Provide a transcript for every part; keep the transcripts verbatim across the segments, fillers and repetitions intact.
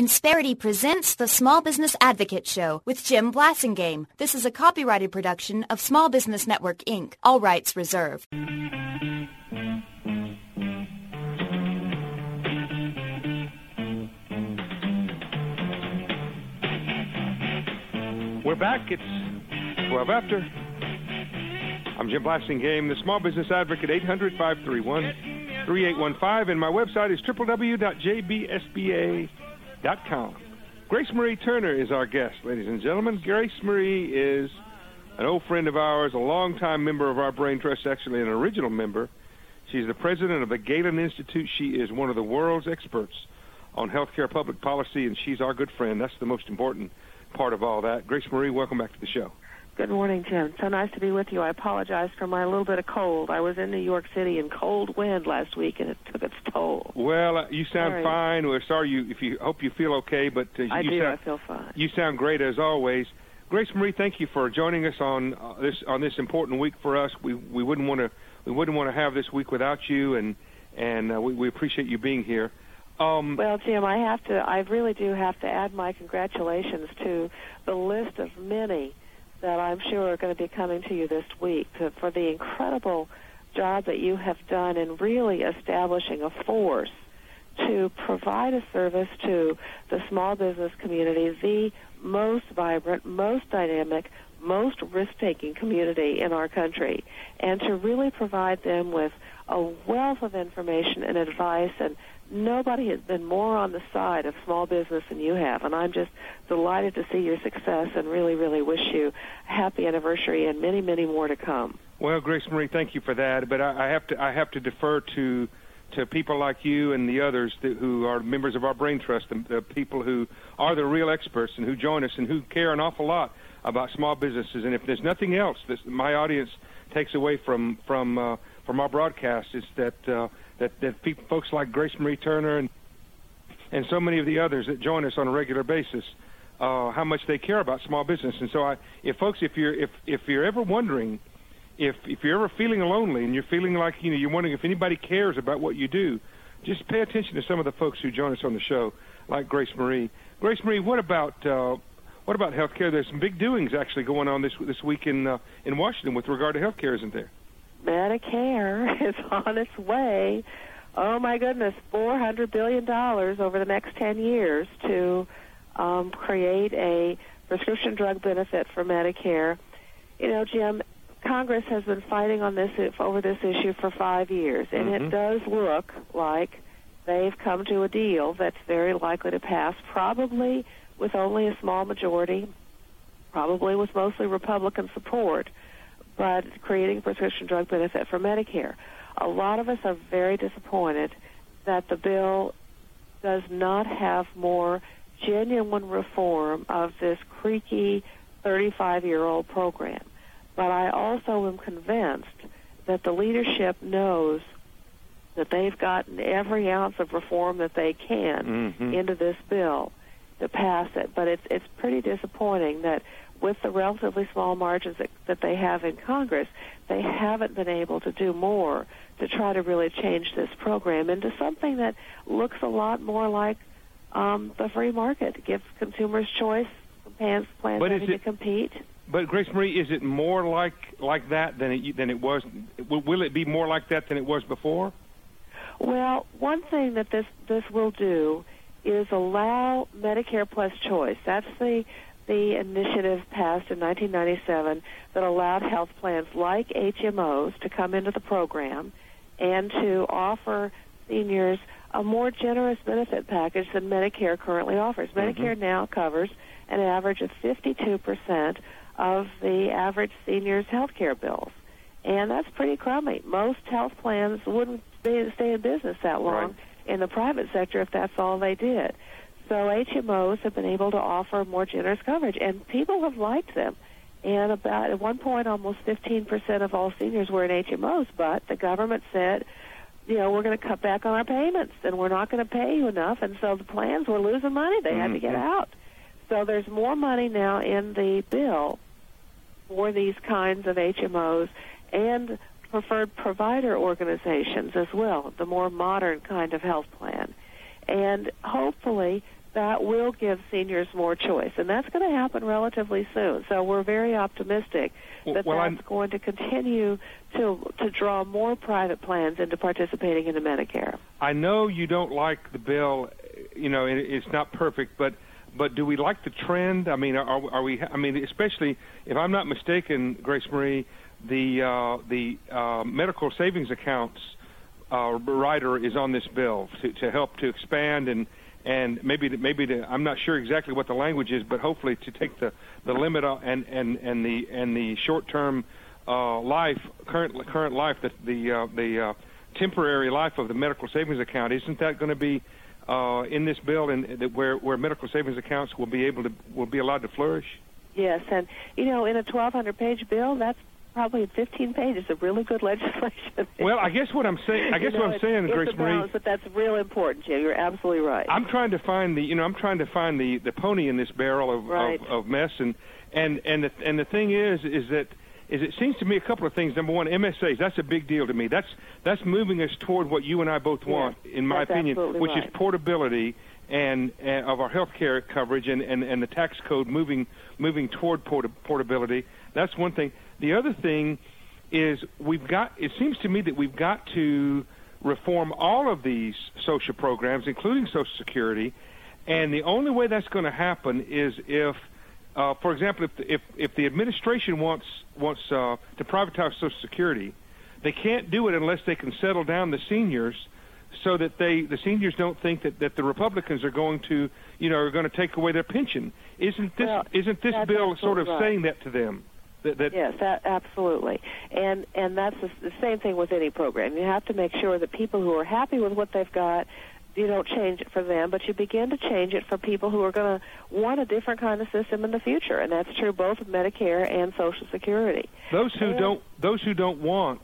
Insperity presents the Small Business Advocate Show with Jim Blasingame. This is a copyrighted production of Small Business Network, Incorporated. All rights reserved. We're back. It's twelve after. I'm Jim Blasingame, the Small Business Advocate, eight hundred, five three one, three eight one five, and my website is w w w dot j b s b a dot com. Grace Marie Turner is our guest, ladies and gentlemen. Grace Marie is an old friend of ours, a longtime member of our Brain Trust, actually an original member. She's the president of the Galen Institute. She is one of the world's experts on healthcare public policy, and she's our good friend. That's the most important part of all that. Grace Marie, welcome back to the show. Good morning, Jim. So nice to be with you. I apologize for my little bit of cold. I was in New York City in cold wind last week, and it took its toll. Well, uh, you sound sorry. fine. We're sorry you if you hope you feel okay, but uh, I you do. sound, I feel fine. You sound great as always. Grace Marie, thank you for joining us on uh, this on this important week for us. We we wouldn't want to we wouldn't want to have this week without you, and and uh, we, we appreciate you being here. Um, well, Jim, I have to. I really do have to add my congratulations to the list of many that I'm sure are going to be coming to you this week to, for the incredible job that you have done in really establishing a force to provide a service to the small business community, the most vibrant, most dynamic, most risk-taking community in our country, and to really provide them with a wealth of information and advice. And nobody has been more on the side of small business than you have, and I'm just delighted to see your success and really, really wish you a happy anniversary and many, many more to come. Well, Grace Marie, thank you for that, but I, I have to I have to defer to to people like you and the others that, who are members of our Brain Trust, the, the people who are the real experts and who join us and who care an awful lot about small businesses. And if there's nothing else that my audience takes away from from uh, from our broadcast, it's that uh, that that people, folks like Grace Marie Turner and and so many of the others that join us on a regular basis, uh, how much they care about small business. And so, I, if folks, if you're if if you're ever wondering, if if you're ever feeling lonely and you're feeling like you know you're wondering if anybody cares about what you do, just pay attention to some of the folks who join us on the show, like Grace Marie. Grace Marie, what about uh, what about healthcare? There's some big doings actually going on this this week in uh, in Washington with regard to healthcare, isn't there? Medicare is on its way. Oh, my goodness, four hundred billion dollars over the next ten years to um, create a prescription drug benefit for Medicare. You know, Jim, Congress has been fighting on this over this issue for five years, and mm-hmm. it does look like they've come to a deal that's very likely to pass, probably with only a small majority, probably with mostly Republican support, but creating a prescription drug benefit for Medicare. A lot of us are very disappointed that the bill does not have more genuine reform of this creaky thirty-five-year-old program. But I also am convinced that the leadership knows that they've gotten every ounce of reform that they can mm-hmm. into this bill to pass it. But it's it's pretty disappointing that with the relatively small margins that, that they have in Congress, they haven't been able to do more to try to really change this program into something that looks a lot more like um, the free market, gives consumers choice, plans, plans having to compete. But Grace Marie, is it more like like that than it than it was? Will it be more like that than it was before? Well, one thing that this this will do is allow Medicare Plus Choice. That's the the initiative passed in nineteen ninety-seven that allowed health plans like H M Os to come into the program and to offer seniors a more generous benefit package than Medicare currently offers. Mm-hmm. Medicare now covers an average of fifty-two percent of the average senior's health care bills. And that's pretty crummy. Most health plans wouldn't stay, stay in business that long right. in the private sector if that's all they did. So H M Os have been able to offer more generous coverage, and people have liked them. And about at one point, almost fifteen percent of all seniors were in H M Os, but the government said, you know, we're going to cut back on our payments, and we're not going to pay you enough, and so the plans were losing money. They mm-hmm. had to get out. So there's more money now in the bill for these kinds of H M Os and preferred provider organizations as well, the more modern kind of health plan. And hopefully that will give seniors more choice, and that's going to happen relatively soon. So we're very optimistic that well, that's I'm, going to continue to to draw more private plans into participating in the Medicare. I know you don't like the bill, you know, it, it's not perfect, but but do we like the trend? I mean, are, are we? I mean, especially if I'm not mistaken, Grace Marie, the uh, the uh, medical savings accounts uh, rider is on this bill to, to help to expand and. And maybe, to, maybe to, I'm not sure exactly what the language is, but hopefully to take the, the limit and, and, and the and the short-term uh, life, current current life, the the, uh, the uh, temporary life of the medical savings account. Isn't that going to be uh, in this bill, and where where medical savings accounts will be able to will be allowed to flourish? Yes, and you know, in a twelve hundred page bill, that's probably fifteen pages of really good legislation. Well, I guess what I'm saying, I guess you know, what I'm saying, it's Grace a balance, Marie, but that's real important, Jim. You're absolutely right. I'm trying to find the, you know, I'm trying to find the, the pony in this barrel of, right. of, of mess, and and and the, and the thing is, is that is it seems to me a couple of things. Number one, M S As, that's a big deal to me. That's that's moving us toward what you and I both want, yes, in my opinion, which right. is portability and, and of our health care coverage and, and, and the tax code moving moving toward port- portability. That's one thing. The other thing is we've got, it seems to me that we've got to reform all of these social programs, including Social Security, and the only way that's going to happen is if, uh, for example, if, if if the administration wants wants uh, to privatize Social Security, they can't do it unless they can settle down the seniors, so that they the seniors don't think that, that the Republicans are going to, you know, are going to take away their pension. Isn't this well, isn't this bill sort of right. saying that to them? That, that yes, that, absolutely. And and that's the, the same thing with any program. You have to make sure that people who are happy with what they've got, you don't change it for them, but you begin to change it for people who are going to want a different kind of system in the future. And that's true both of Medicare and Social Security. Those who and, don't those who don't want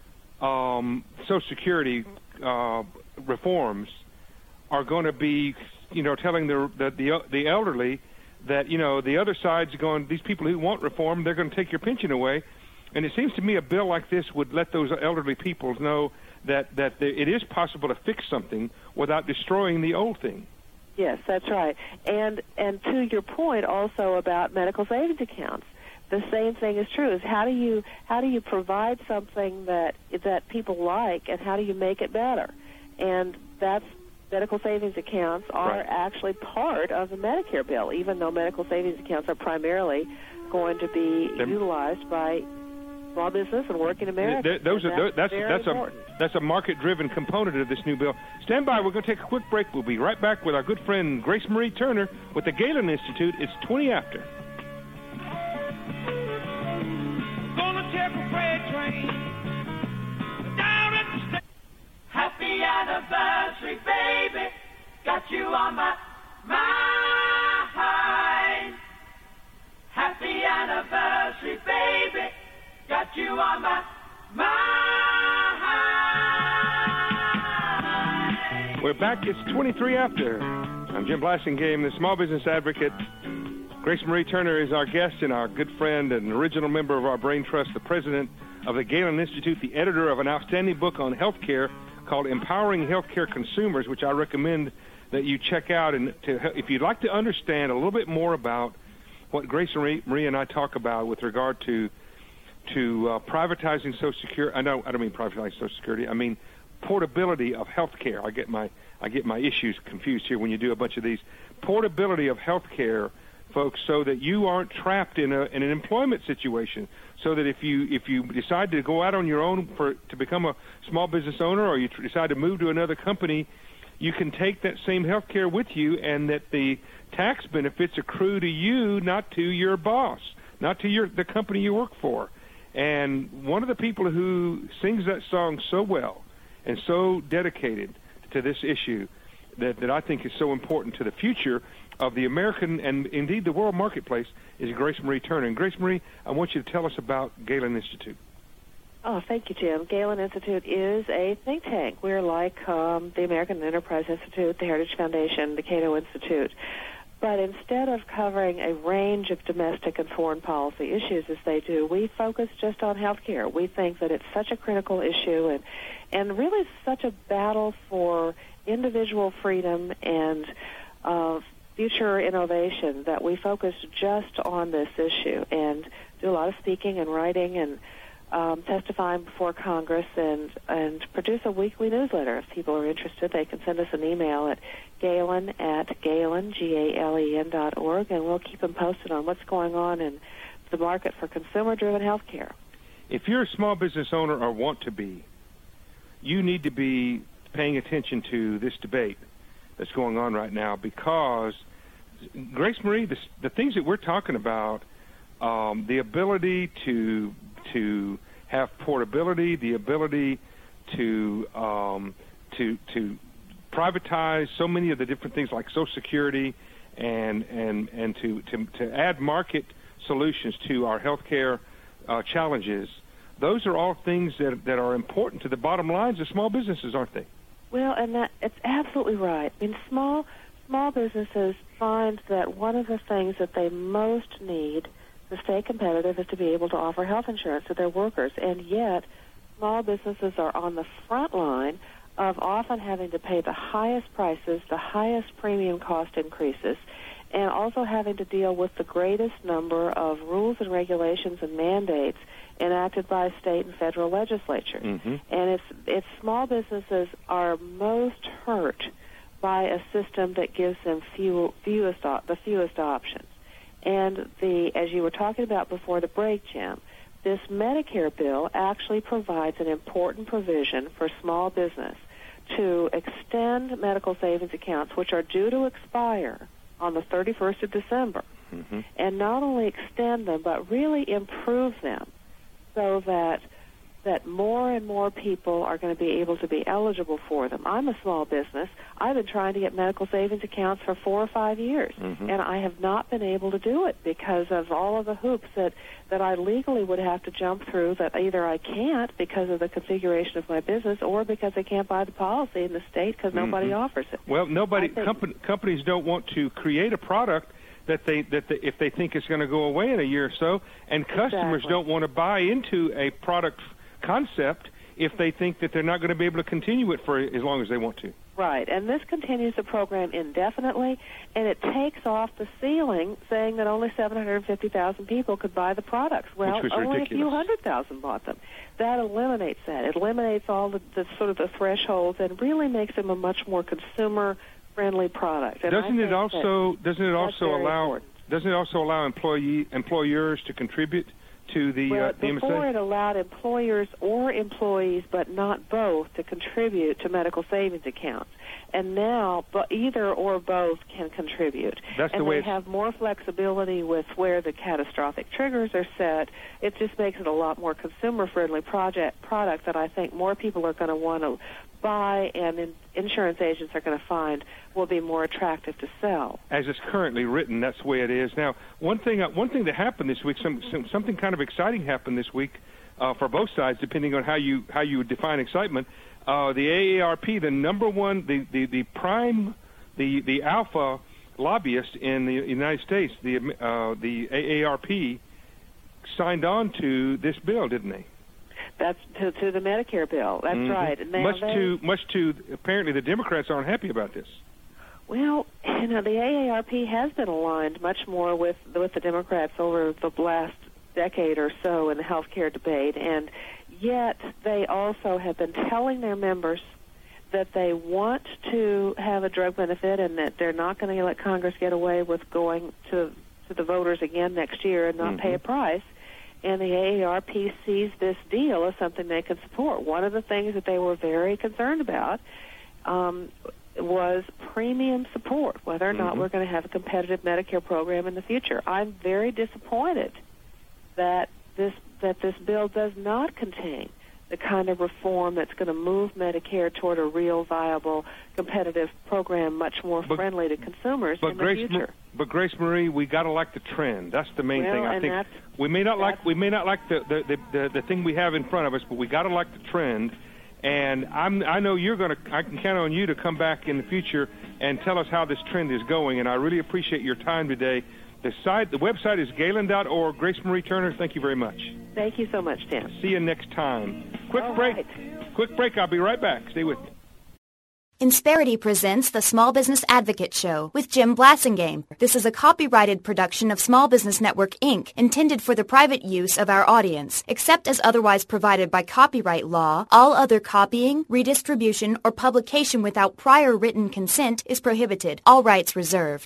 um, Social Security uh, reforms are going to be, you know, telling the the the, the elderly that, you know, the other side's going, these people who want reform, they're going to take your pension away. And it seems to me a bill like this would let those elderly people know that, that it is possible to fix something without destroying the old thing. Yes, that's right. And and to your point also about medical savings accounts, the same thing is true. Is how do you how do you provide something that that people like, and how do you make it better? And that's medical savings accounts are right. actually part of the Medicare bill, even though medical savings accounts are primarily going to be They're, utilized by small business and working Americans. Those are that's that's that's a that's a market-driven component of this new bill. Stand by. We're going to take a quick break. We'll be right back with our good friend Grace Marie Turner with the Galen Institute. It's twenty after. Gonna take a freight train down at the station. Happy anniversary, baby. Got you on my mind. Happy anniversary, baby. Got you on my mind. We're back. It's twenty-three after. I'm Jim Blasingame, the Small Business Advocate. Grace Marie Turner is our guest and our good friend and original member of our Brain Trust, the president of the Galen Institute, the editor of an outstanding book on health care called Empowering Healthcare Consumers, which I recommend that you check out. And to, if you'd like to understand a little bit more about what Grace Marie and I talk about with regard to to uh, privatizing Social Security, I know I don't mean privatizing Social Security. I mean portability of health care. I get my I get my issues confused here when you do a bunch of these. Portability of health care, folks, so that you aren't trapped in a in an employment situation. So that if you if you decide to go out on your own for to become a small business owner, or you decide to move to another company, you can take that same health care with you, and that the tax benefits accrue to you, not to your boss, not to your the company you work for. And one of the people who sings that song so well and so dedicated to this issue that, that I think is so important to the future of the American and indeed the world marketplace is Grace Marie Turner. And Grace Marie, I want you to tell us about Galen Institute. Oh, thank you, Jim. Galen Institute is a think tank. We're like um, the American Enterprise Institute, the Heritage Foundation, the Cato Institute. But instead of covering a range of domestic and foreign policy issues as they do, we focus just on health care. We think that it's such a critical issue and, and really such a battle for individual freedom and uh, future innovation that we focus just on this issue and do a lot of speaking and writing and um, testifying before Congress and, and produce a weekly newsletter. If people are interested, they can send us an email at Galen at Galen, G A L E N dot org, and we'll keep them posted on what's going on in the market for consumer-driven health care. If you're a small business owner or want to be, you need to be paying attention to this debate that's going on right now, because, Grace Marie, the, the things that we're talking about, um, the ability to to have portability, the ability to um, to to privatize so many of the different things like Social Security, and and and to to, to add market solutions to our healthcare uh, challenges. Those are all things that that are important to the bottom lines of small businesses, aren't they? Well, and that it's absolutely right. I mean, small small businesses find that one of the things that they most need to stay competitive is to be able to offer health insurance to their workers, and yet small businesses are on the front line of often having to pay the highest prices, the highest premium cost increases, and also having to deal with the greatest number of rules and regulations and mandates enacted by state and federal legislatures. Mm-hmm. And it's, it's small businesses are most hurt by a system that gives them few, fewest op- the fewest options. And the, as you were talking about before the break, Jim, this Medicare bill actually provides an important provision for small business to extend medical savings accounts, which are due to expire on the thirty-first of December, mm-hmm. and not only extend them, but really improve them so that that more and more people are going to be able to be eligible for them. I'm a small business. I've been trying to get medical savings accounts for four or five years, mm-hmm. and I have not been able to do it because of all of the hoops that, that I legally would have to jump through that either I can't because of the configuration of my business or because I can't buy the policy in the state because mm-hmm. nobody offers it. Well, nobody think, company, companies don't want to create a product that they that they, if they think it's going to go away in a year or so, and customers exactly. don't want to buy into a product concept if they think that they're not going to be able to continue it for as long as they want to. Right, and this continues the program indefinitely, and it takes off the ceiling saying that only seven hundred fifty thousand people could buy the products. Well, Which was only ridiculous. a few hundred thousand bought them. That eliminates that. It eliminates all the, the sort of the thresholds and really makes them a much more consumer-friendly product. And doesn't I it also doesn't it also allow important. doesn't it also allow employee employers to contribute to the, well, uh, the before M S A? it allowed employers or employees, but not both, to contribute to medical savings accounts. And now, but either or both can contribute. That's and the way they it's... have more flexibility with where the catastrophic triggers are set. It just makes it a lot more consumer-friendly project product that I think more people are going to want to buy, and in, insurance agents are going to find will be more attractive to sell. As it's currently written, that's the way it is. Now, one thing uh, one thing that happened this week, some, some something kind of exciting happened this week uh, for both sides, depending on how you how you define excitement. Uh, the A A R P, the number one, the, the, the prime, the, the alpha lobbyist in the United States, the uh, the A A R P, signed on to this bill, didn't they? That's to, to the Medicare bill. That's mm-hmm. right. Now much they, to much to apparently the Democrats aren't happy about this. Well, you know, the A A R P has been aligned much more with with the Democrats over the last decade or so in the health care debate, and yet they also have been telling their members that they want to have a drug benefit and that they're not going to let Congress get away with going to to the voters again next year and not mm-hmm. pay a price. And the A A R P sees this deal as something they can support. One of the things that they were very concerned about um, was premium support, whether or not mm-hmm. we're going to have a competitive Medicare program in the future. I'm very disappointed that this that this bill does not contain the kind of reform that's going to move Medicare toward a real, viable, competitive program, much more but, friendly to consumers but in Grace, the future. But Grace Marie, we got to like the trend. That's the main well, thing. I and think that's, we may not like that's, we may not like the the, the, the the thing we have in front of us, but we got to like the trend. And I'm I know you're going to. I can count on you to come back in the future and tell us how this trend is going. And I really appreciate your time today. The site, the website is Galen dot org. Grace Marie Turner, thank you very much. Thank you so much, Tim. See you next time. Quick All break. right. Quick break. I'll be right back. Stay with me. Insperity presents the Small Business Advocate Show with Jim Blasingame. This is a copyrighted production of Small Business Network, Incorporated, intended for the private use of our audience. Except as otherwise provided by copyright law, all other copying, redistribution, or publication without prior written consent is prohibited. All rights reserved.